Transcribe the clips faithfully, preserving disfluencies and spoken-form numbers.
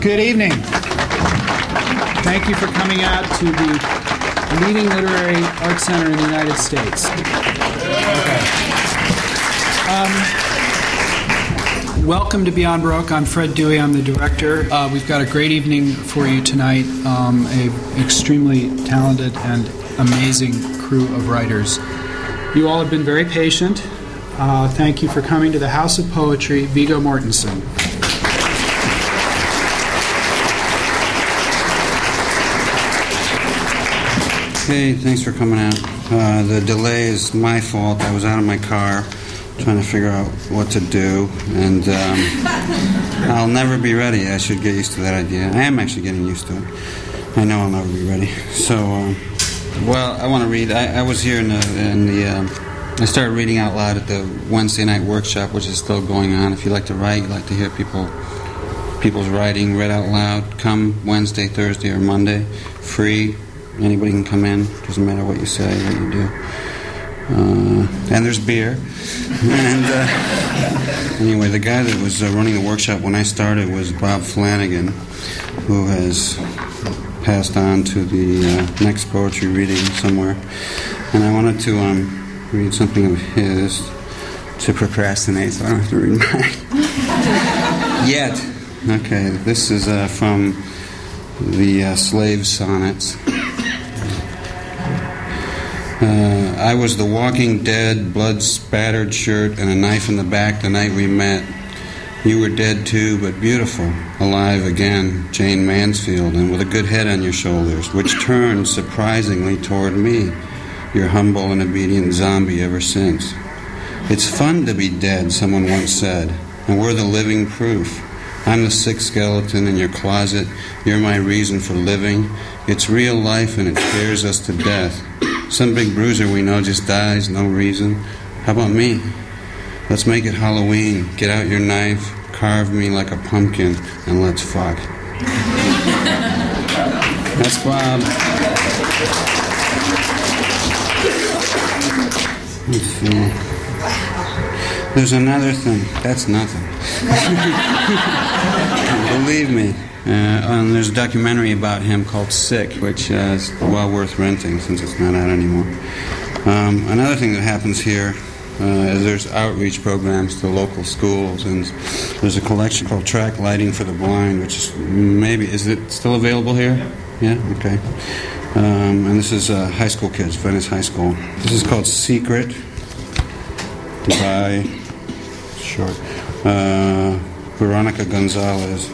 Good evening. Thank you for coming out to the leading literary arts center in the United States. Okay. Um, welcome to Beyond Baroque. I'm Fred Dewey. I'm the director. Uh, we've got a great evening for you tonight. Um, a extremely talented and amazing crew of writers. You all have been very patient. Uh, thank you for coming to the House of Poetry, Viggo Mortensen. Hey, thanks for coming out. Uh, the delay is my fault. I was out of my car trying to figure out what to do, and um, I'll never be ready. I should get used to that idea. I am actually getting used to it. I know I'll never be ready. So, uh, well, I want to read. I, I was here in the, in the uh, I started reading out loud at the Wednesday night workshop, which is still going on. If you like to write, you like to hear people people's writing read out loud, come Wednesday, Thursday, or Monday. Free. Anybody can come in. Doesn't matter what you say, what you do. Uh, and there's beer. And uh, anyway, the guy that was uh, running the workshop when I started was Bob Flanagan, who has passed on to the uh, next poetry reading somewhere. And I wanted to um, read something of his to procrastinate, so I don't have to read mine. Yet. Okay, this is uh, from the uh, Slave Sonnets. Uh, I was the walking dead, blood-spattered shirt and a knife in the back the night we met. You were dead too, but beautiful, alive again, Jane Mansfield, and with a good head on your shoulders, which turned surprisingly toward me, your humble and obedient zombie ever since. It's fun to be dead, someone once said, and we're the living proof. I'm the sick skeleton in your closet. You're my reason for living. It's real life and it scares us to death. Some big bruiser we know just dies, no reason. How about me? Let's make it Halloween. Get out your knife, carve me like a pumpkin, and let's fuck. That's Bob. Let's see. There's another thing. That's nothing. Believe me. Uh, and there's a documentary about him called Sick, which uh, is well worth renting since it's not out anymore. Um, another thing that happens here uh, is there's outreach programs to local schools, and there's a collection called Track Lighting for the Blind, which is maybe, is it still available here? Yeah? Okay. Um, and this is uh, high school kids, Venice High School. This is called Secret by, short, uh, Veronica Gonzalez.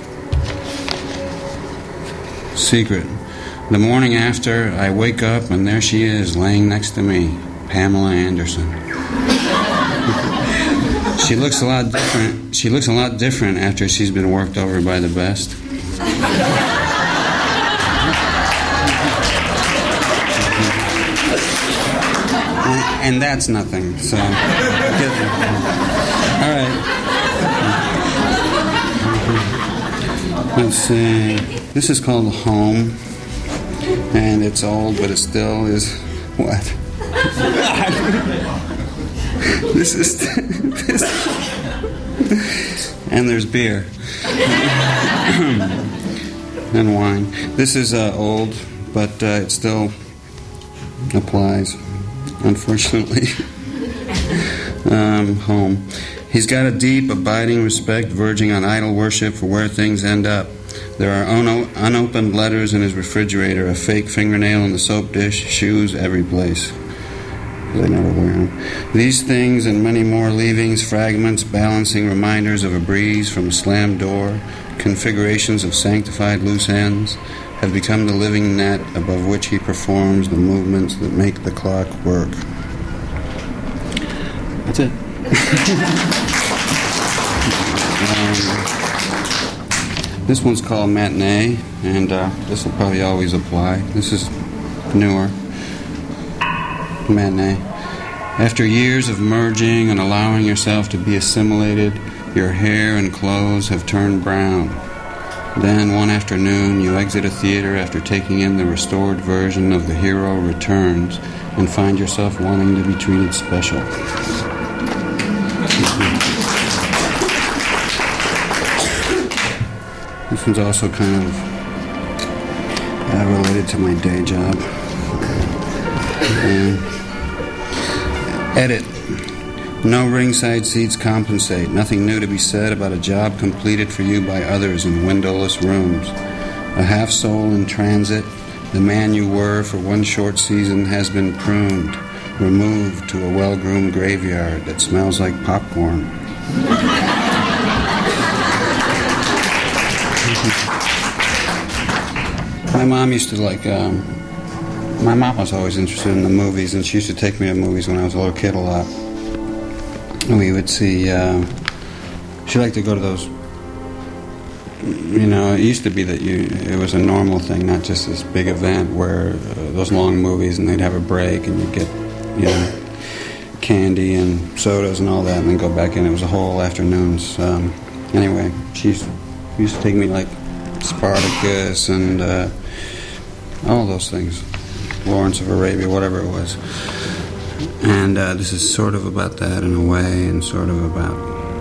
Secret. The morning after, I wake up and there she is, laying next to me, Pamela Anderson. She looks a lot different. She looks a lot different after she's been worked over by the best. and, and that's nothing. So, all right. Let's see. This is called Home, and it's old, but it still is what? This is this, and there's beer and wine. This is uh, old, but uh, it still applies, unfortunately. um, home. He's got a deep, abiding respect, verging on idol worship for where things end up. There are uno- unopened letters in his refrigerator, a fake fingernail in the soap dish, shoes every place. They never wear them. These things and many more leavings, fragments, balancing reminders of a breeze from a slammed door, configurations of sanctified loose ends, have become the living net above which he performs the movements that make the clock work. That's it. um, this one's called Matinee, and uh, this will probably always apply. This is newer. Matinee. After years of merging and allowing yourself to be assimilated, your hair and clothes have turned brown. Then, one afternoon, you exit a theater after taking in the restored version of The Hero Returns and find yourself wanting to be treated special. This one's also kind of uh, related to my day job. Uh, edit. No ringside seats compensate. Nothing new to be said about a job completed for you by others in windowless rooms. A half soul in transit. The man you were for one short season has been pruned, removed to a well-groomed graveyard that smells like popcorn. My mom used to like, um, my mom was always interested in the movies, and she used to take me to movies when I was a little kid a lot. We would see, uh, she liked to go to those, you know, it used to be that you, it was a normal thing, not just this big event where uh, those long movies and they'd have a break and you'd get, you know, candy and sodas and all that and then go back in. It was a whole afternoons. Um, anyway, she used, used to take me like Spartacus and uh, all those things, Lawrence of Arabia, whatever it was. And uh, this is sort of about that in a way, and sort of about,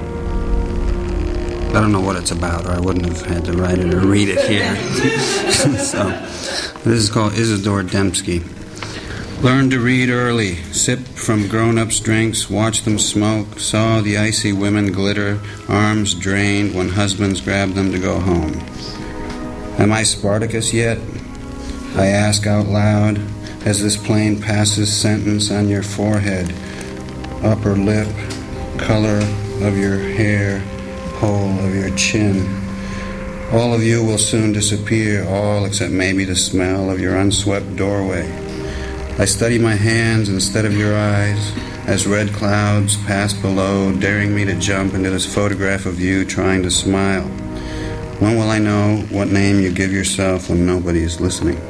I don't know what it's about, or I wouldn't have had to write it or read it here. So, this is called Isidore Dembski. Learned to read early, sipped from grown-ups' drinks, watched them smoke, saw the icy women glitter, arms drained when husbands grabbed them to go home. Am I Spartacus yet? I ask out loud as this plane passes sentence on your forehead, upper lip, color of your hair, hole of your chin. All of you will soon disappear, all except maybe the smell of your unswept doorway. I study my hands instead of your eyes as red clouds pass below, daring me to jump into this photograph of you trying to smile. When will I know what name you give yourself when nobody is listening?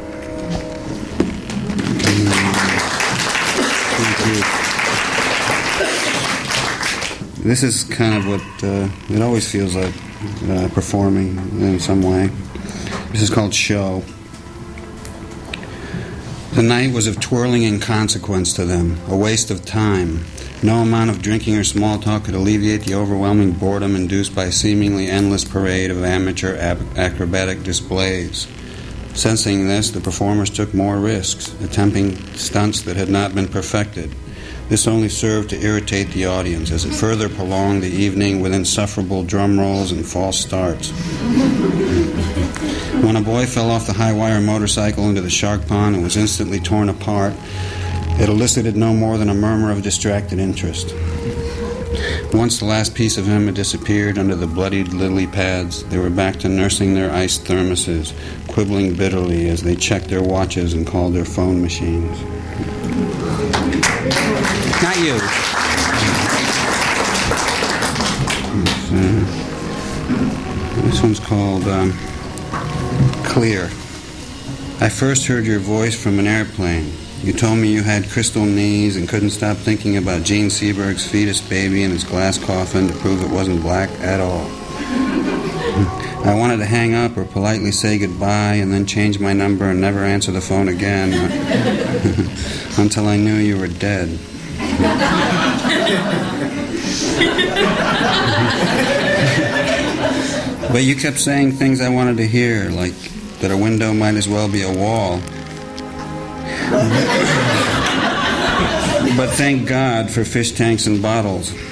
This is kind of what uh, it always feels like, uh, performing in some way. This is called Show. The night was of twirling inconsequence to them, a waste of time. No amount of drinking or small talk could alleviate the overwhelming boredom induced by a seemingly endless parade of amateur ab- acrobatic displays. Sensing this, the performers took more risks, attempting stunts that had not been perfected. This only served to irritate the audience, as it further prolonged the evening with insufferable drum rolls and false starts. When a boy fell off the high-wire motorcycle into the shark pond and was instantly torn apart, it elicited no more than a murmur of distracted interest. Once the last piece of him had disappeared under the bloodied lily pads, they were back to nursing their iced thermoses, quibbling bitterly as they checked their watches and called their phone machines. Not you. Uh, this one's called um, Clear. I first heard your voice from an airplane. You told me you had crystal knees and couldn't stop thinking about Gene Seberg's fetus baby in his glass coffin to prove it wasn't black at all. I wanted to hang up or politely say goodbye and then change my number and never answer the phone again until I knew you were dead. But you kept saying things I wanted to hear, like that a window might as well be a wall. But thank God for fish tanks and bottles. um,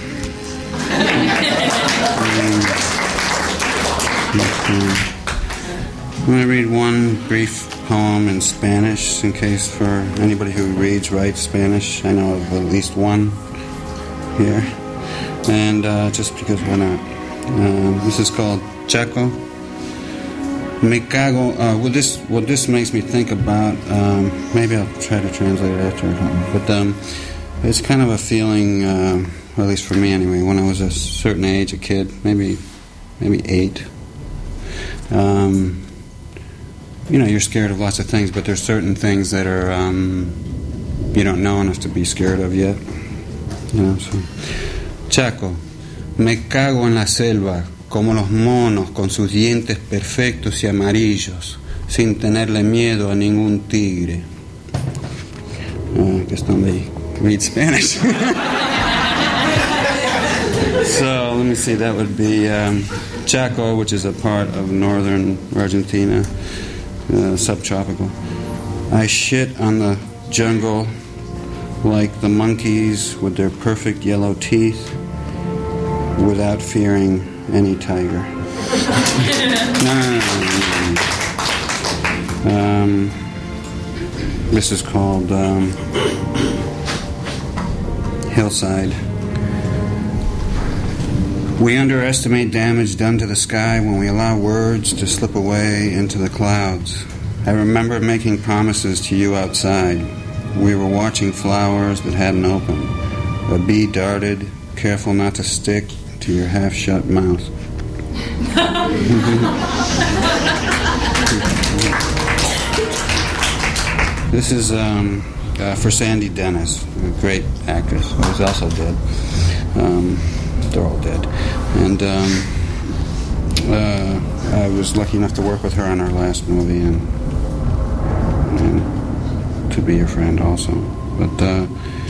I'm going to read one brief poem in Spanish, in case for anybody who reads, writes Spanish. I know of at least one here. And uh, just because why not? Uh, this is called Chaco. Me cago. Uh, well, this what this makes me think about. Um, maybe I'll try to translate it after. But um, it's kind of a feeling, uh, or at least for me anyway. When I was a certain age, a kid, maybe maybe eight. Um, you know, you're scared of lots of things, but there's certain things that are um, you don't know enough to be scared of yet. You know, so. Chaco. Me cago en la selva, como los monos con sus dientes perfectos y amarillos, sin tenerle miedo a ningún tigre. Uh, I guess nobody reads Spanish. So let me see. That would be um, Chaco, which is a part of northern Argentina, uh, subtropical. I shit on the jungle like the monkeys with their perfect yellow teeth, without fearing any tiger. no, no, no, no, no. Um, this is called um, Hillside. We underestimate damage done to the sky when we allow words to slip away into the clouds. I remember making promises to you outside. We were watching flowers that hadn't opened. A bee darted, careful not to stick to your half-shut mouth. This is um, uh, for Sandy Dennis, a great actress who's also dead. Um, they're all dead. And um, uh, I was lucky enough to work with her on our last movie and, and to be your friend also. But uh,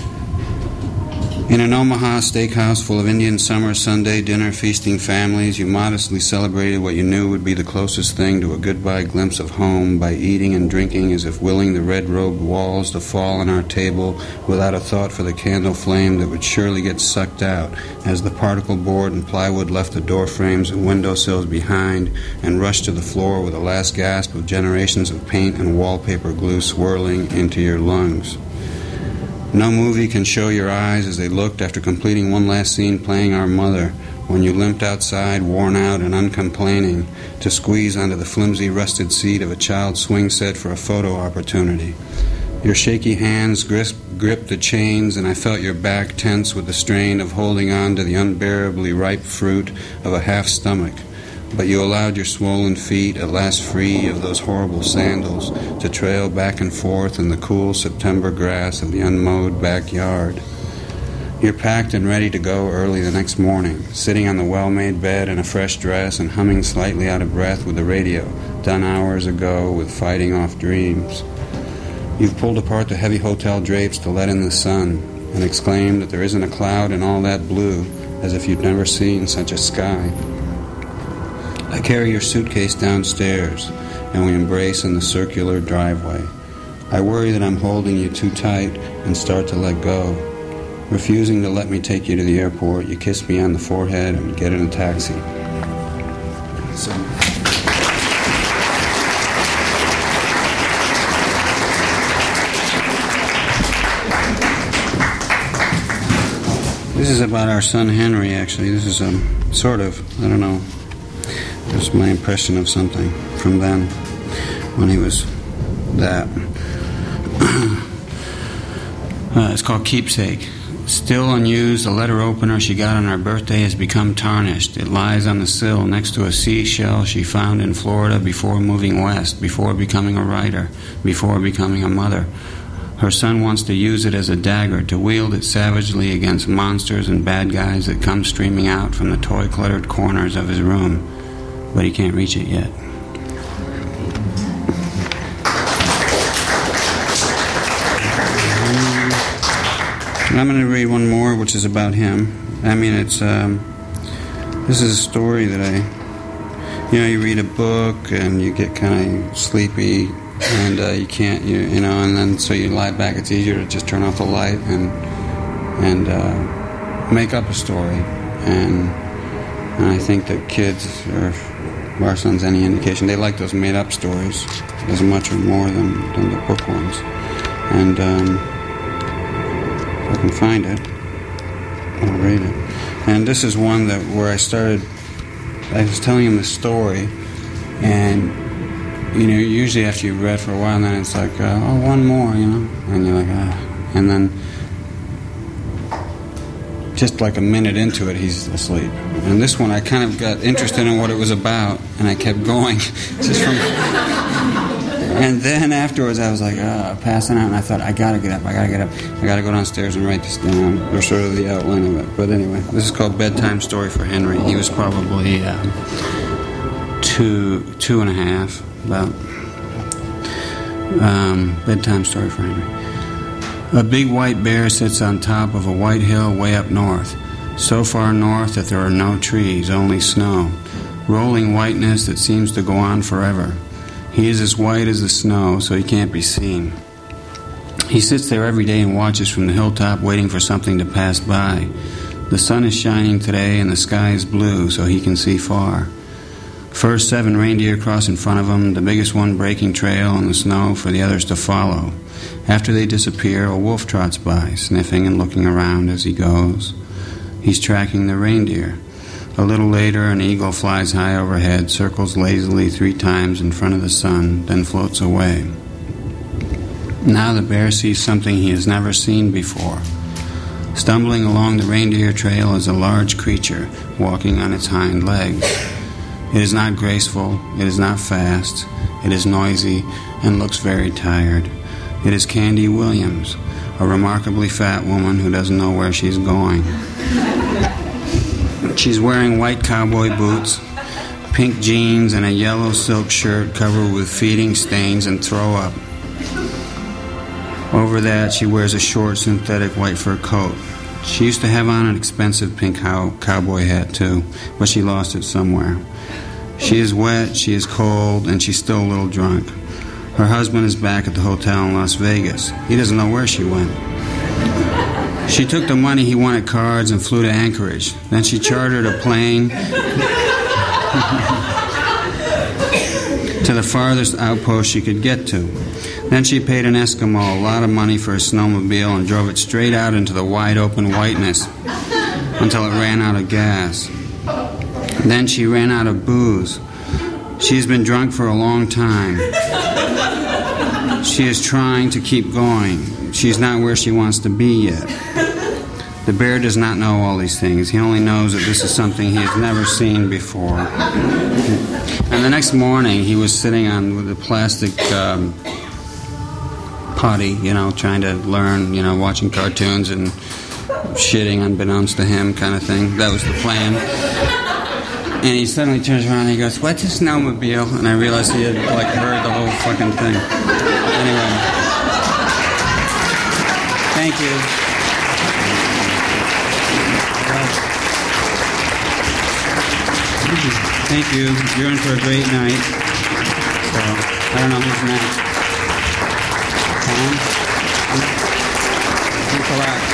in an Omaha steakhouse full of Indian summer Sunday dinner feasting families, you modestly celebrated what you knew would be the closest thing to a goodbye glimpse of home by eating and drinking as if willing the red-robed walls to fall on our table without a thought for the candle flame that would surely get sucked out as the particle board and plywood left the door frames and windowsills behind and rushed to the floor with a last gasp of generations of paint and wallpaper glue swirling into your lungs. No movie can show your eyes as they looked after completing one last scene playing Our Mother, when you limped outside, worn out and uncomplaining, to squeeze onto the flimsy rusted seat of a child's swing set for a photo opportunity. Your shaky hands grip, gripped the chains, and I felt your back tense with the strain of holding on to the unbearably ripe fruit of a half stomach. But you allowed your swollen feet, at last free of those horrible sandals, to trail back and forth in the cool September grass of the unmowed backyard. You're packed and ready to go early the next morning, sitting on the well-made bed in a fresh dress and humming slightly out of breath with the radio, done hours ago with fighting off dreams. You've pulled apart the heavy hotel drapes to let in the sun and exclaimed that there isn't a cloud in all that blue, as if you'd never seen such a sky. I carry your suitcase downstairs, and we embrace in the circular driveway. I worry that I'm holding you too tight and start to let go. Refusing to let me take you to the airport, you kiss me on the forehead and get in a taxi. So... This is about our son Henry, actually. This is um, sort of, I don't know, just my impression of something from then, when he was that. uh, it's called Keepsake. Still unused, a letter opener she got on her birthday has become tarnished. It lies on the sill next to a seashell she found in Florida before moving west, before becoming a writer, before becoming a mother. Her son wants to use it as a dagger, to wield it savagely against monsters and bad guys that come streaming out from the toy-cluttered corners of his room. But he can't reach it yet. I'm going to read one more, which is about him. I mean, it's um, this is a story that I, you know, you read a book and you get kind of sleepy, and uh, you can't, you, you know, and then so you lie back. It's easier to just turn off the light and and uh, make up a story. And, and I think that kids, or our sons, any indication, they like those made-up stories as much or more than, than the book ones. And um, if I can find it, I'll read it. And this is one that where I started. I was telling him the story, and you know, usually after you've read for a while, then it's like, uh, oh, one more, you know, and you're like, ah, and then just like a minute into it, he's asleep. And this one, I kind of got interested in what it was about, and I kept going, just from. And then afterwards, I was like, ah, oh, passing out, and I thought, I gotta get up, I gotta get up, I gotta go downstairs and write this down, or sort of the outline of it. But anyway, this is called Bedtime Story for Henry. He was probably uh, two, two and a half, about. Um, bedtime Story for Henry. A big white bear sits on top of a white hill way up north. so far north that there are no trees, only snow, rolling whiteness that seems to go on forever. He is as white as the snow, so he can't be seen. He sits there every day and watches from the hilltop, waiting for something to pass by. The sun is shining today and the sky is blue, so he can see far. First, seven reindeer cross in front of him, the biggest one breaking trail on the snow for the others to follow. After they disappear, a wolf trots by, sniffing and looking around as he goes. He's tracking the reindeer. A little later, an eagle flies high overhead, circles lazily three times in front of the sun, then floats away. Now the bear sees something he has never seen before. Stumbling along the reindeer trail is a large creature, walking on its hind legs. It is not graceful, it is not fast, it is noisy, and looks very tired. It is Candy Williams, a remarkably fat woman who doesn't know where she's going. She's wearing white cowboy boots, pink jeans, and a yellow silk shirt covered with feeding stains and throw-up. Over that, she wears a short synthetic white fur coat. She used to have on an expensive pink cow- cowboy hat, too, but she lost it somewhere. She is wet, she is cold, and she's still a little drunk. Her husband is back at the hotel in Las Vegas. He doesn't know where she went. She took the money he won at cards and flew to Anchorage. Then she chartered a plane to the farthest outpost she could get to. Then she paid an Eskimo a lot of money for a snowmobile and drove it straight out into the wide-open whiteness until it ran out of gas. Then she ran out of booze. She's been drunk for a long time. She is trying to keep going. She's not where she wants to be yet. The bear does not know all these things. He only knows that this is something he has never seen before. And the next morning, he was sitting on with a plastic um, potty, you know, trying to learn, you know, watching cartoons and shitting unbeknownst to him kind of thing. That was the plan. And he suddenly turns around and he goes, "What's a snowmobile?" And I realized he had, like, heard the whole fucking thing. Anyway. Thank you. Thank you. You're in for a great night. So, I don't know who's next. Tom? Thanks a lot.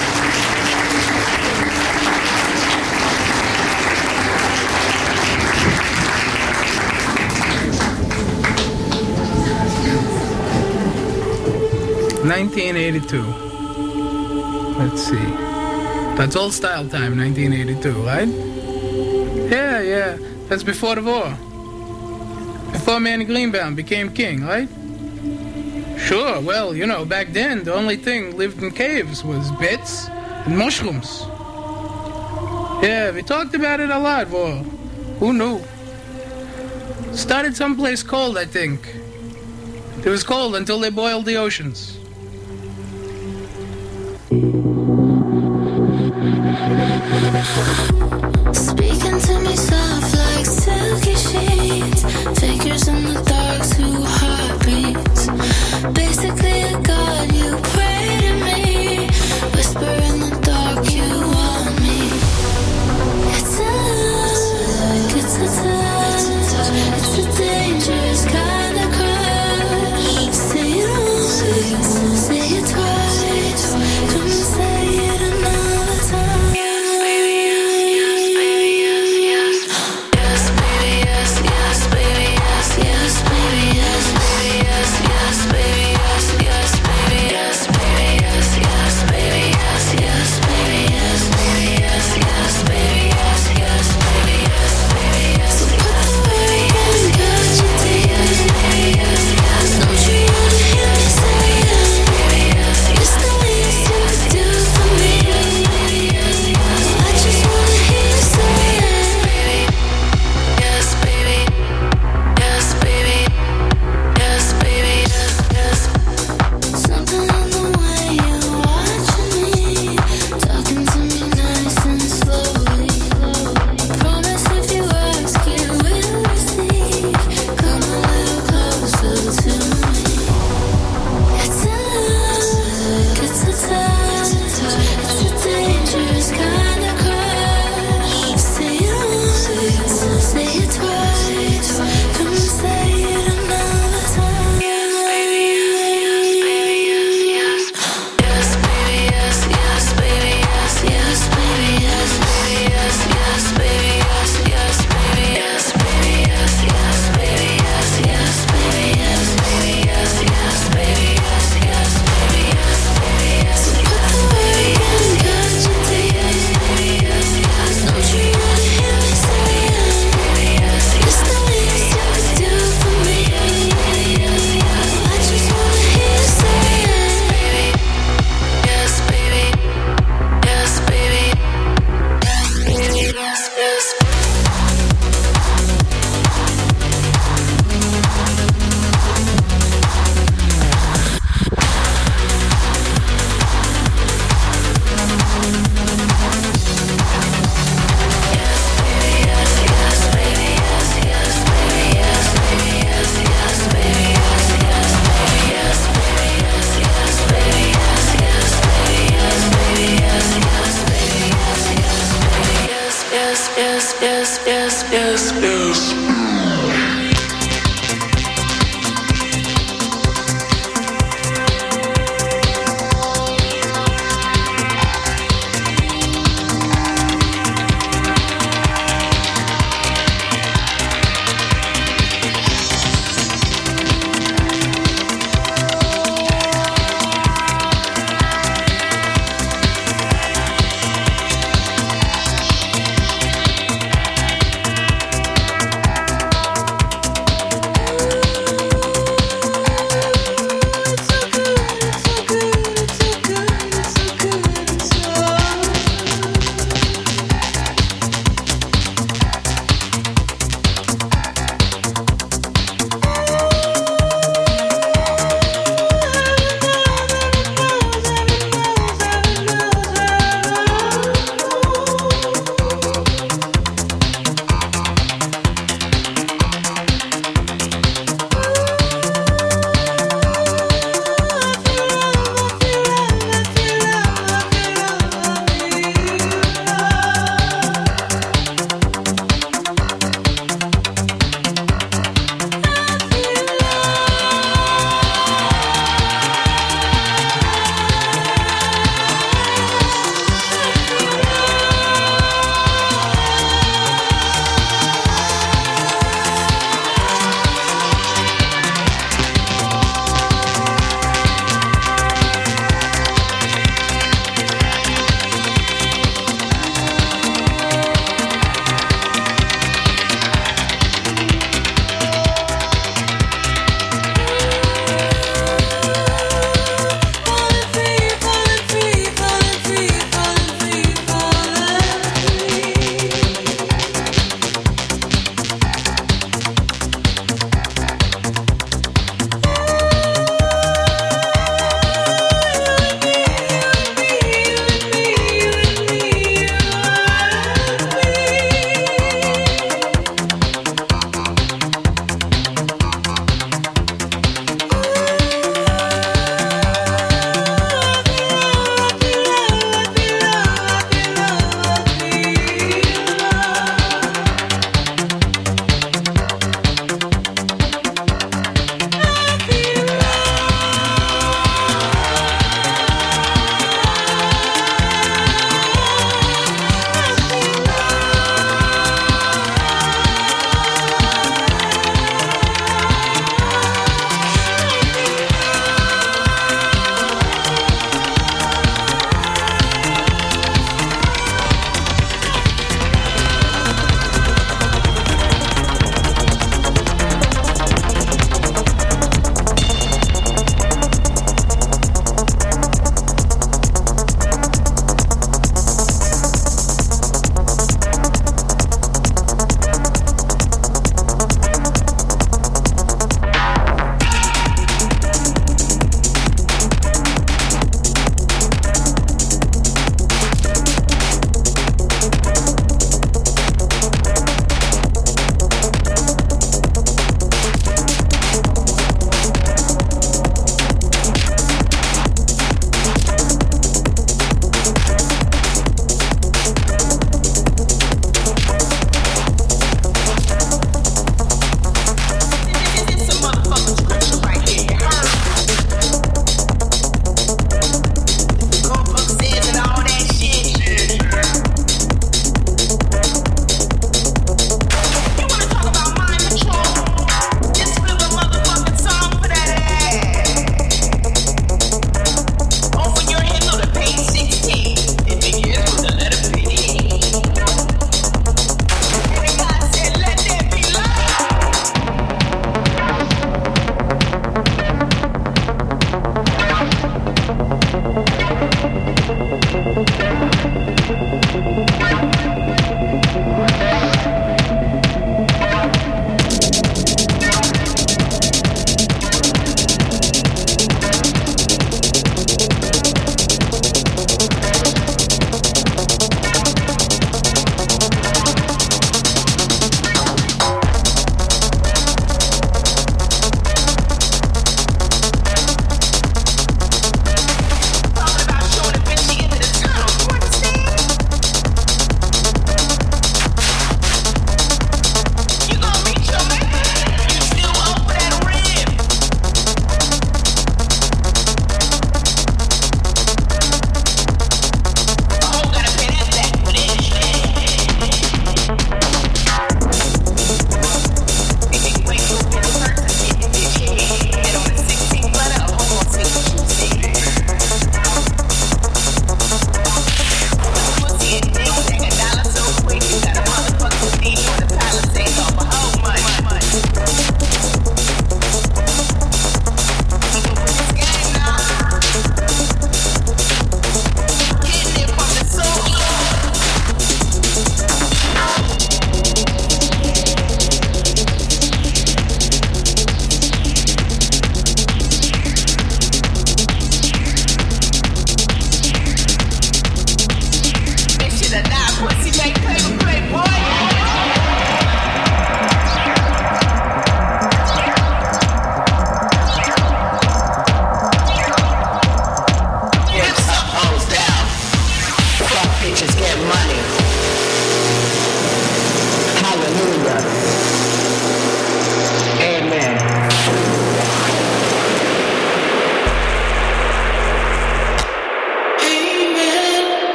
nineteen eighty-two. Let's see. That's old style time, nineteen eighty-two, right? Yeah, yeah. That's before the war. Before Manny Greenbaum became king, right? Sure, well, you know, back then, the only thing lived in caves was bats and mushrooms. Yeah, we talked about it a lot, war. Who knew? Started someplace cold, I think. It was cold until they boiled the oceans. Speaking to me soft like silky sheets, figures in the dark, two heartbeats. Basically a god, you pray to me, whisper in the dark, you want me. It's a look, it's a touch, it's a dangerous kind of crush. Say you don't,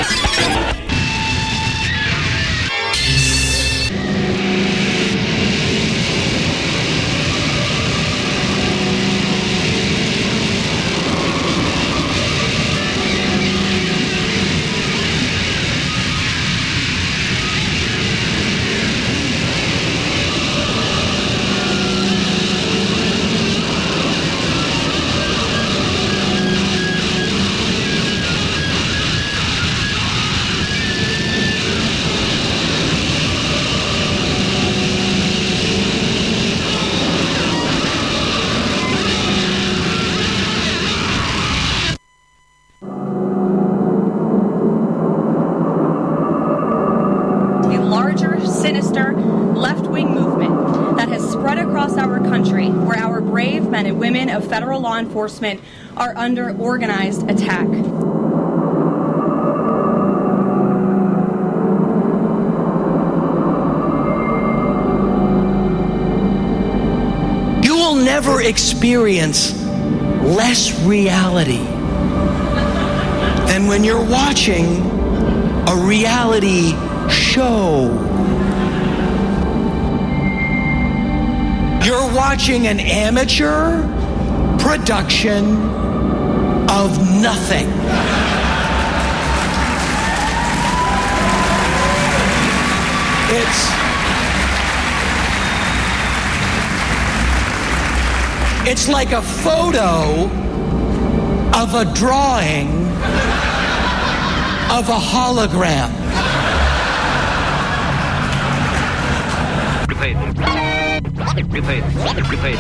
Federal law enforcement are under organized attack. You will never experience less reality than when you're watching a reality show. You're watching an amateur production of nothing. It's it's like a photo of a drawing of a hologram. Repeat. Repeat. Repeat.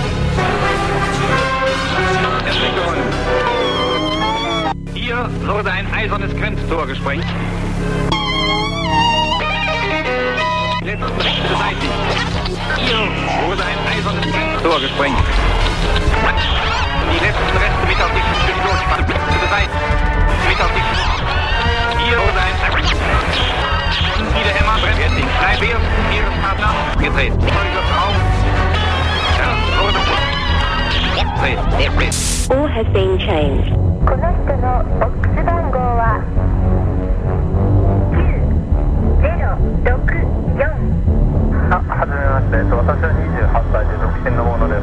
Hier wurde ein eisernes Grenztor gesprengt. Letzte rechte Seite. Hier wurde ein eisernes Grenztor gesprengt. Die letzten Reste mit auf die Explosionsspannung. Letzte Seite. Mit auf die. Hier wurde ein Viele Hämmer brennt jetzt in Freibeers, Partner gedreht. Folge Frau. Ja, wurde All has been changed. この人のボックス番号はきゅうゼロろくよん。あ、はじめまして。私はにじゅうはっさいで独身のものです。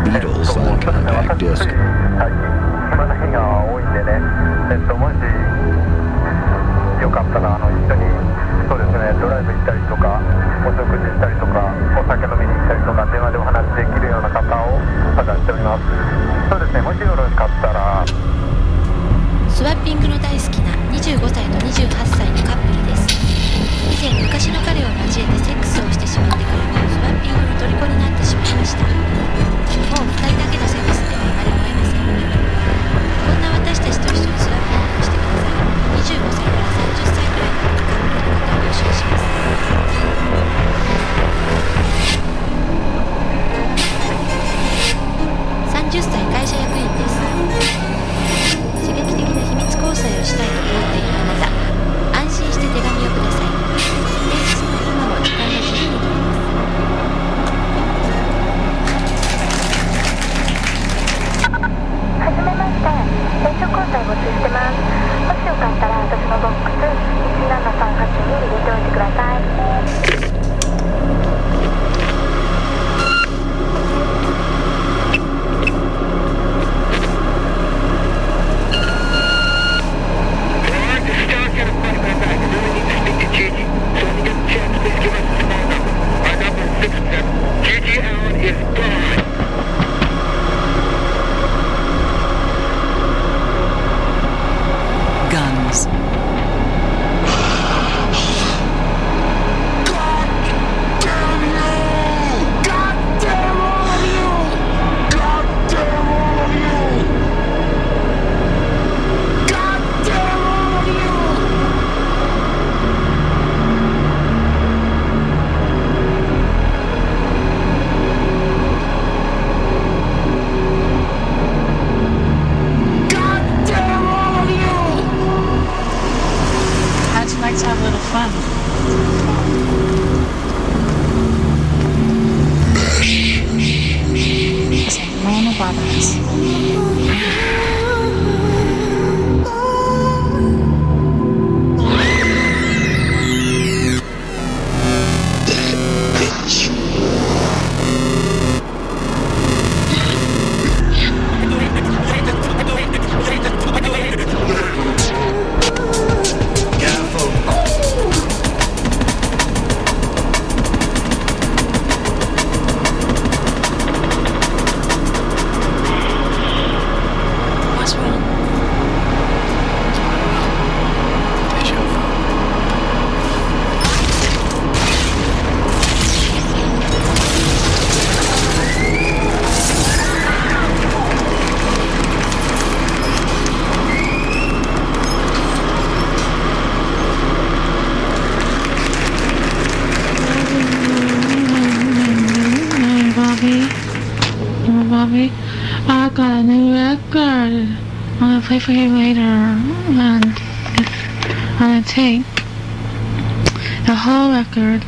Beatles on compact disc. 最近暇な日が多いんでね。えっともしよかったらあの一緒にそうですねドライブ行ったりとかお食事したりとかお酒飲みに行ったりとか電話でお話できるような方を探しております。そうですねもしよろしかったら。 スワッピングの大好きなにじゅうごさいとにじゅうはっさいのカップルです。以前昔の彼を交えてセックスをしてしまってからもスワッピングの虜になってしまいました。もうふたりだけのセックスではあまり思えません。こんな私たちと一緒にスワッピングをしてください。にじゅうごさいからさんじゅっさいくらいのカップルの方を募集します。さんじゅっさい会社役員です。刺激的な秘密交際をしたいと思っているあなた、安心して手紙をください。平日の今も時間が自由に取れます。 はじめまして、転職交際募集してます。もしよかったら私のボックスいちななさんはちに入れておいてください。 Guns. play for you later on, if, on a tape. The whole record.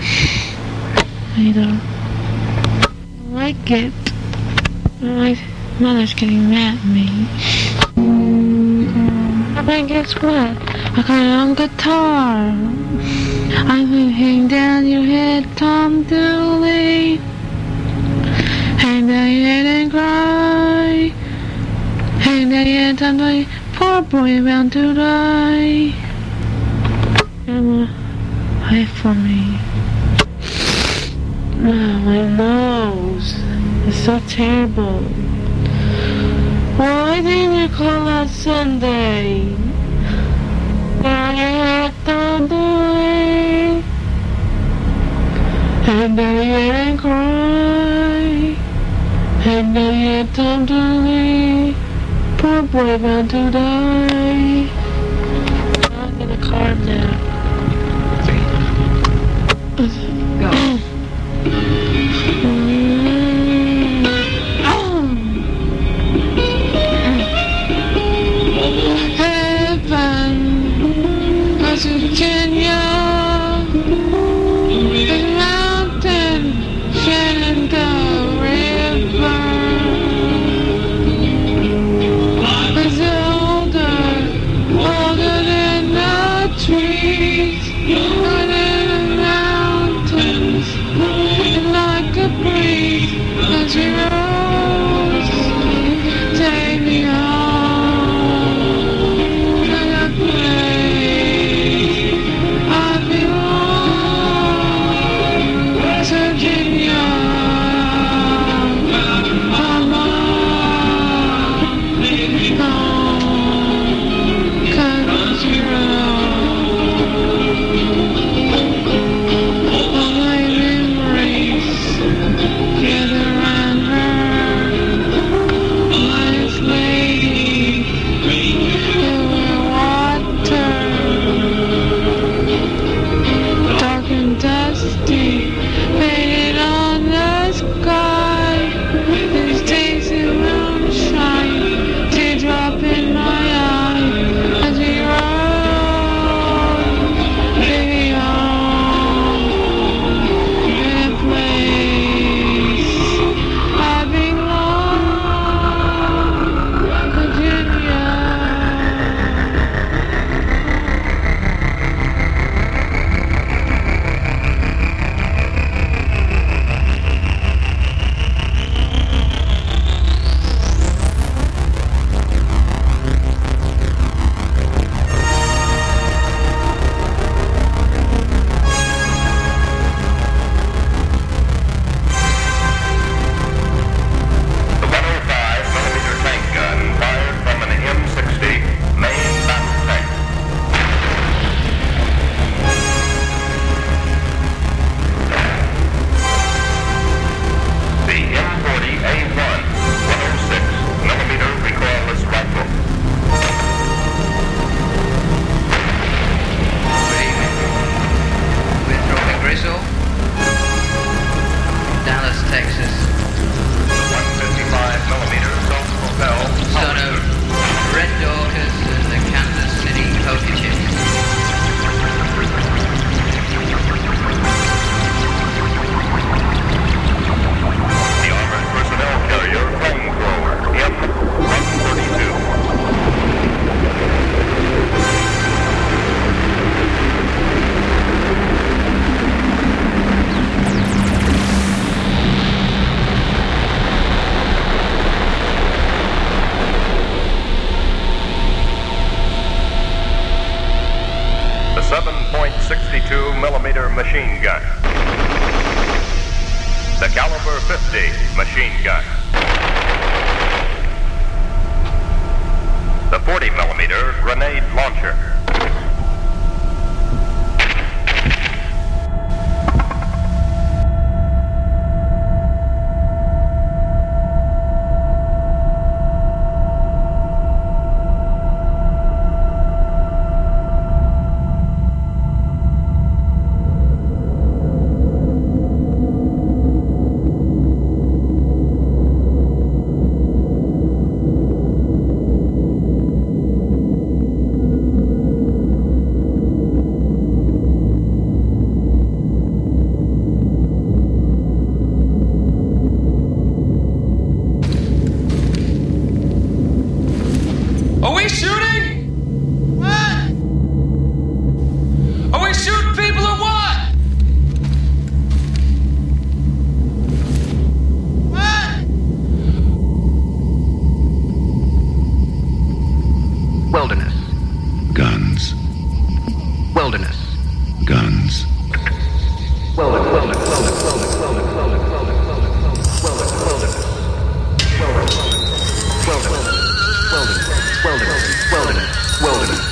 I don't like it. My mother's getting mad at me. But guess what? I got it on guitar. I'm hanging down your head, Tom Dooley. Hang down your head and cry. Hang down your head, Tom Dooley. Poor boy bound to die. Emma, wait for me. Oh, my nose. It's so terrible. Why didn't you call that Sunday? Now you have to do it. And now you and cry. And now you have time to leave. Poor boy bound to die. I'm gonna calm down. Go. To Kenya, the mountain, Shenandoah River, is older, older than the trees, older than the mountains, and like a breeze, country roads, take me home to the place. seven point six two millimeter machine gun. The caliber fifty machine gun. The forty millimeter grenade launcher. wilderness. Guns. Wilderness, wilderness, wilderness, wilderness, wilderness, wilderness, wilderness, wilderness, wilderness, wilderness, wilderness, wilderness.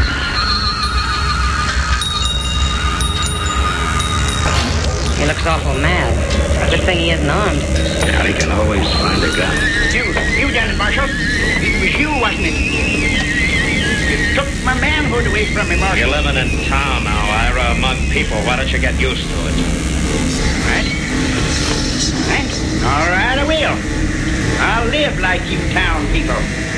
He looks awful mad. Good thing he isn't armed. Yeah, he can always find a gun. You, you done it, Marshal. It was you, wasn't it? You took my manhood away from me, Marshal. You're living in town now, Ira, among people. Why don't you get used to it? Right? Right? All right, I will. I'll live like you town people.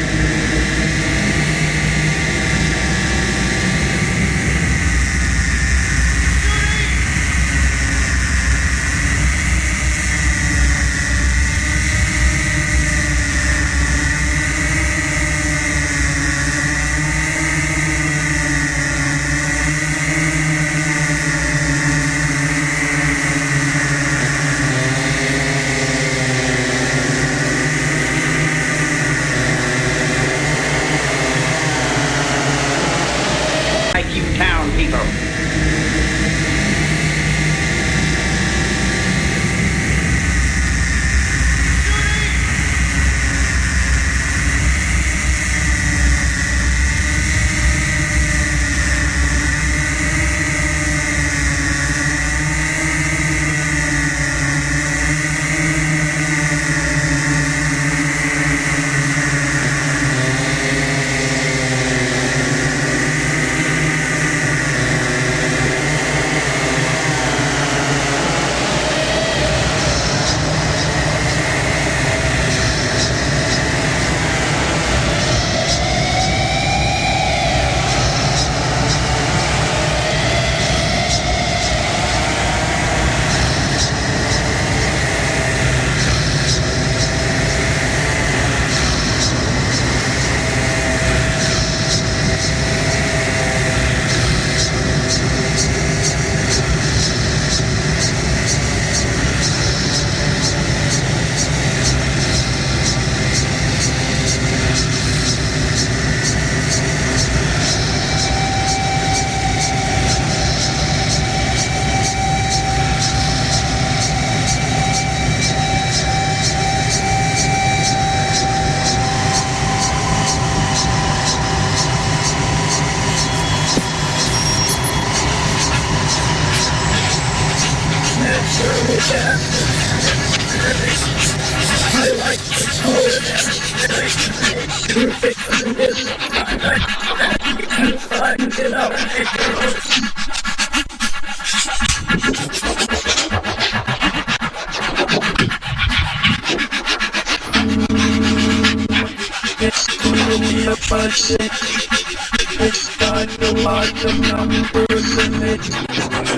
It's got a lot of numbers in it.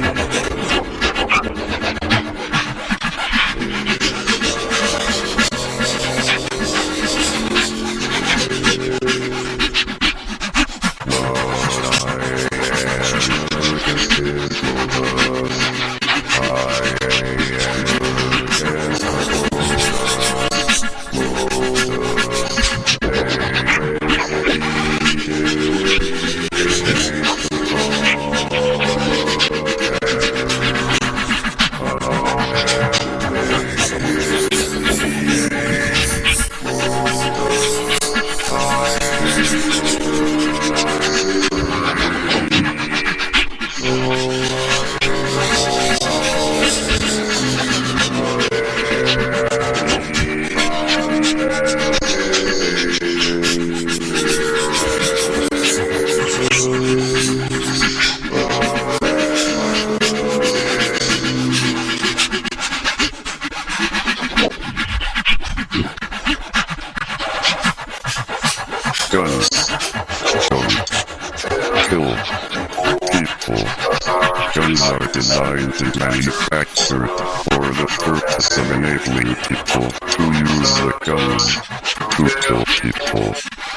Guns don't kill people. Guns are designed and manufactured for the purpose of enabling people to use the guns to kill people.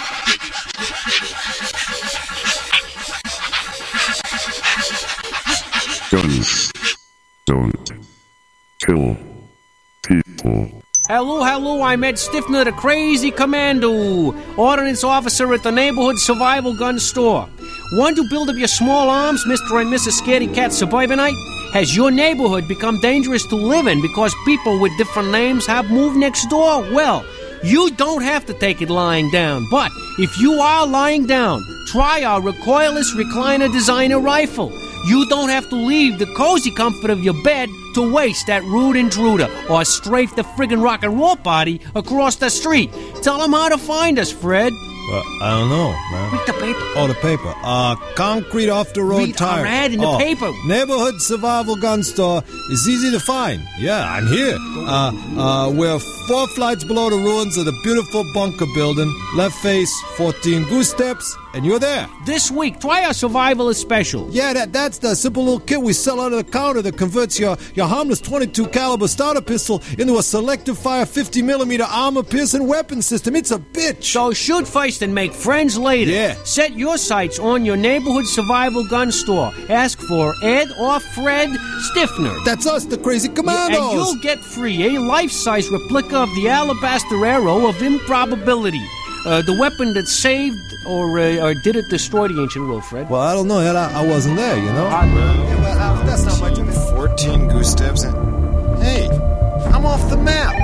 Guns don't kill people. Hello, hello, I'm Ed Stifner, the Crazy Commando, Ordnance Officer at the Neighborhood Survival Gun Store. Want to build up your small arms, Mister and Missus Scaredy Cat Suburbanite? Has your neighborhood become dangerous to live in because people with different names have moved next door? Well, you don't have to take it lying down, but if you are lying down, try our recoilless recliner designer rifle. You don't have to leave the cozy comfort of your bed to waste that rude intruder or strafe the friggin' rock and roll party across the street. Tell them how to find us, Fred. Uh, I don't know, man. Read the paper. Oh, the paper. Uh, concrete off-the-road Read tire. our ad in the oh, paper. Neighborhood survival gun store is easy to find. Yeah, I'm here. Uh, uh, we're four flights below the ruins of the beautiful bunker building. Left face, fourteen goose steps, and you're there. This week, try our survivalist special. Yeah, that that's the simple little kit we sell under the counter that converts your, your harmless twenty-two caliber starter pistol into a selective fire fifty millimeter armor-piercing weapon system. It's a bitch. So shoot first and make friends later. Yeah. Set your sights on your neighborhood survival gun store. Ask for Ed or Fred Stiffner. That's us, the crazy commandos. Yeah, and you'll get free a life-size replica of the alabaster arrow of improbability. Uh, the weapon that saved or, uh, or did it destroy the ancient world, Fred? Well, I don't know. I, I wasn't there, you know? Uh, yeah, well, Alf, that's not much. fourteen goose steps. And... Hey, I'm off the map.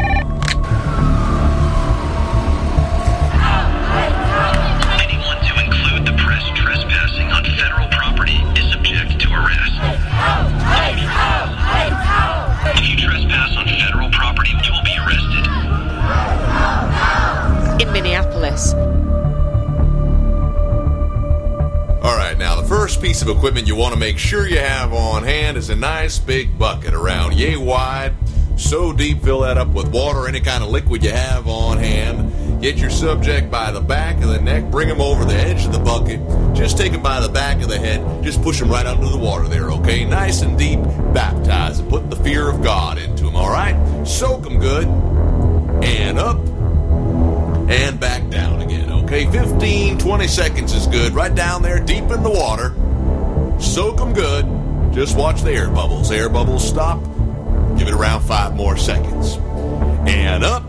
Anyone to include the press trespassing on federal property is subject to arrest. If you trespass on federal property, you will be arrested. In Minneapolis. All right, now the first piece of equipment you want to make sure you have on hand is a nice big bucket around yay wide, so deep fill that up with water, any kind of liquid you have on hand. Get your subject by the back of the neck, bring him over the edge of the bucket, just take him by the back of the head, just push him right under the water there, okay? Nice and deep, baptize and put the fear of God into him, all right? Soak him good, and up, and back down again, okay? fifteen, twenty seconds is good. Right down there, deep in the water. Soak them good. Just watch the air bubbles. Air bubbles stop. Give it around five more seconds. And up,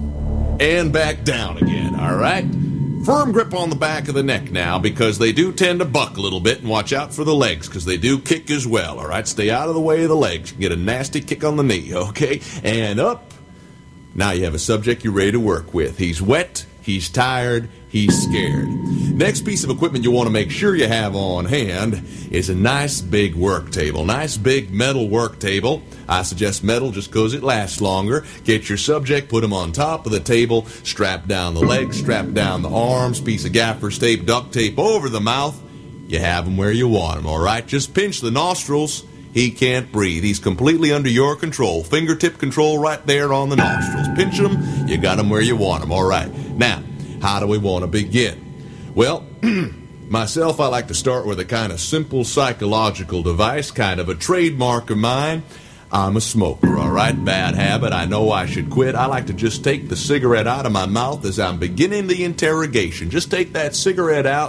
and back down again, all right? Firm grip on the back of the neck now, because they do tend to buck a little bit, and watch out for the legs, because they do kick as well, all right? Stay out of the way of the legs. You can get a nasty kick on the knee, okay? And up. Now you have a subject you're ready to work with. He's wet, he's tired, he's scared. Next piece of equipment you want to make sure you have on hand is a nice big work table. Nice big metal work table. I suggest metal just because it lasts longer. Get your subject, put him on top of the table, strap down the legs, strap down the arms, piece of gaffer's tape, duct tape over the mouth. You have him where you want him, all right? Just pinch the nostrils. He can't breathe. He's completely under your control. Fingertip control right there on the nostrils. Pinch him. You got him where you want him. All right. Now, how do we want to begin? Well, myself, I like to start with a kind of simple psychological device, kind of a trademark of mine. I'm a smoker, all right? Bad habit. I know I should quit. I like to just take the cigarette out of my mouth as I'm beginning the interrogation. Just take that cigarette out.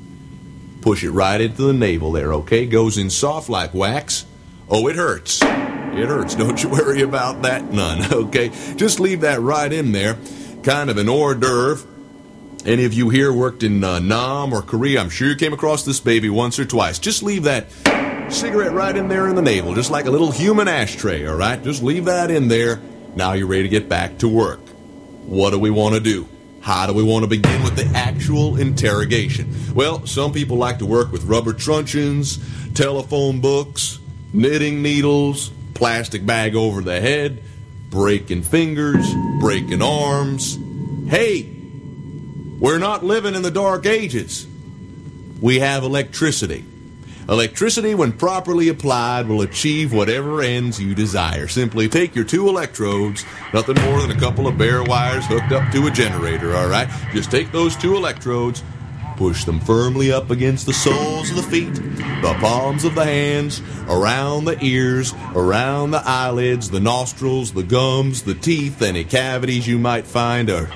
Push it right into the navel there, okay? Goes in soft like wax. Oh, it hurts. It hurts. Don't you worry about that none, okay? Just leave that right in there. Kind of an hors d'oeuvre. Any of you here worked in uh, Nam or Korea? I'm sure you came across this baby once or twice. Just leave that cigarette right in there in the navel, just like a little human ashtray, all right? Just leave that in there. Now you're ready to get back to work. What do we want to do? How do we want to begin with the actual interrogation? Well, some people like to work with rubber truncheons, telephone books, knitting needles, plastic bag over the head, breaking fingers, breaking arms. Hey, we're not living in the dark ages. We have electricity. Electricity, when properly applied, will achieve whatever ends you desire. Simply take your two electrodes, nothing more than a couple of bare wires hooked up to a generator, all right? Just take those two electrodes, push them firmly up against the soles of the feet, the palms of the hands, around the ears, around the eyelids, the nostrils, the gums, the teeth, any cavities you might find are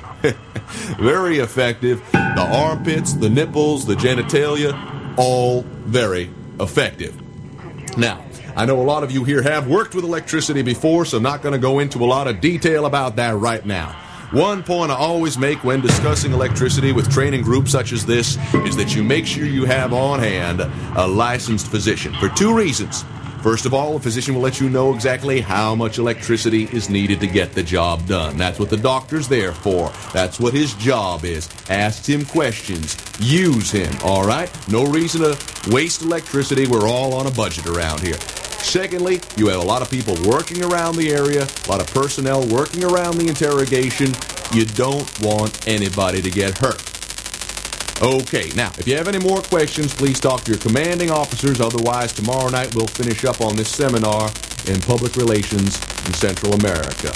very effective. The armpits, the nipples, the genitalia, all very effective. Now, I know a lot of you here have worked with electricity before, so I'm not going to go into a lot of detail about that right now. One point I always make when discussing electricity with training groups such as this is that you make sure you have on hand a licensed physician for two reasons. First of all, a physician will let you know exactly how much electricity is needed to get the job done. That's what the doctor's there for. That's what his job is. Ask him questions. Use him, all right? No reason to waste electricity. We're all on a budget around here. Secondly, you have a lot of people working around the area, a lot of personnel working around the interrogation. You don't want anybody to get hurt. Okay, now, if you have any more questions, please talk to your commanding officers. Otherwise, tomorrow night we'll finish up on this seminar in public relations in Central America.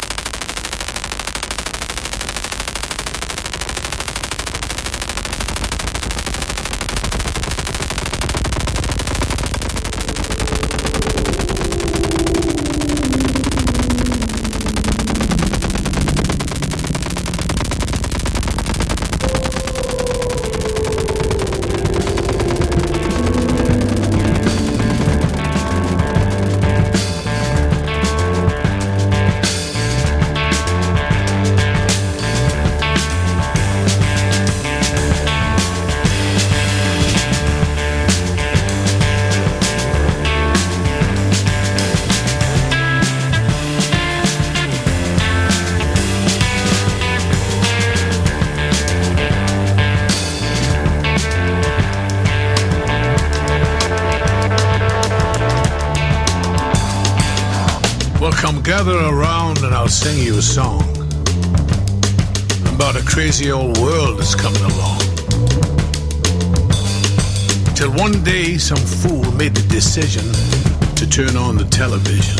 Gather around and I'll sing you a song about a crazy old world that's coming along. Till one day some fool made the decision to turn on the television.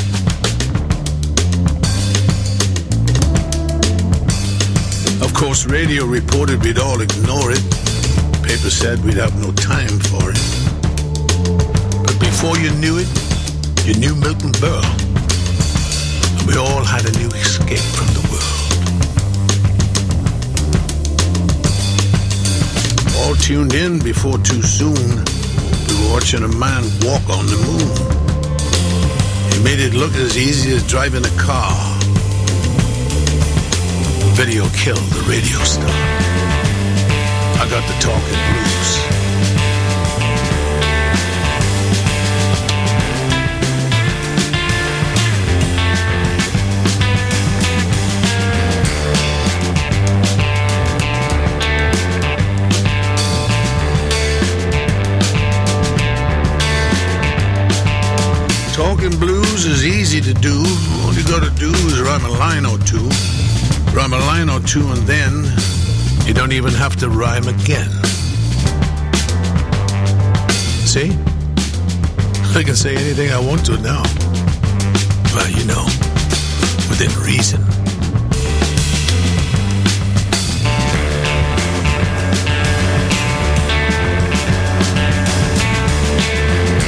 Of course, radio reported we'd all ignore it. Paper said we'd have no time for it. But before you knew it, you knew Milton Berle. We all had a new escape from the world. All tuned in before too soon. We were watching a man walk on the moon. He made it look as easy as driving a car. The video killed the radio star. I got the talking blues. Talking blues is easy to do. All you gotta do is rhyme a line or two. Rhyme a line or two and then you don't even have to rhyme again. See? I can say anything I want to now. Well, you know, within reason.